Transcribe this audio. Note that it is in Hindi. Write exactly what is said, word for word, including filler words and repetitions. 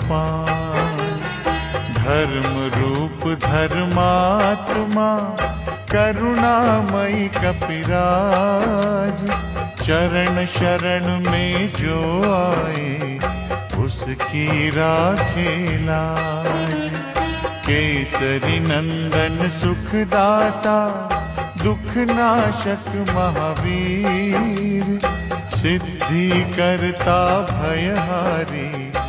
पान। धर्म रूप धर्मात्मा करुणामयी कपिराज, चरण शरण में जो आए उसकी राखे लाज। केसरी नंदन सुखदाता दुख नाशक महावीर, सिद्धि करता भयहारी